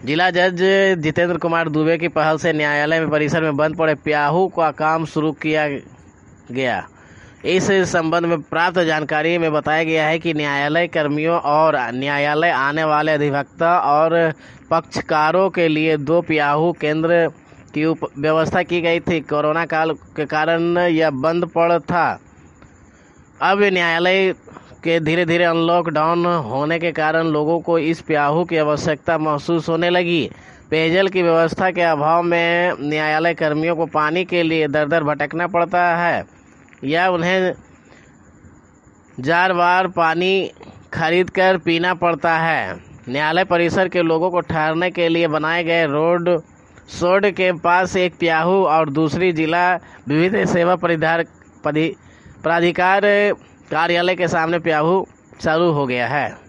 जिला जज जितेंद्र कुमार दुबे की पहल से न्यायालय परिसर में बंद पड़े प्याऊ का काम शुरू किया गया। इस संबंध में प्राप्त जानकारी में बताया गया है कि न्यायालय कर्मियों और न्यायालय आने वाले अधिवक्ता और पक्षकारों के लिए 2 प्याऊ केंद्र की व्यवस्था की गई थी। कोरोना काल के कारण यह बंद पड़ा था। अब न्यायालय के धीरे धीरे अनलॉक डाउन होने के कारण लोगों को इस प्याऊ की आवश्यकता महसूस होने लगी। पेयजल की व्यवस्था के अभाव में न्यायालय कर्मियों को पानी के लिए दर दर भटकना पड़ता है या उन्हें जार बार पानी खरीद कर पीना पड़ता है। न्यायालय परिसर के लोगों को ठहरने के लिए बनाए गए रोड सोड के पास एक प्याऊ और दूसरी जिला विधिक सेवा प्राधिकार कार्यालय के सामने प्याऊ चालू हो गया है।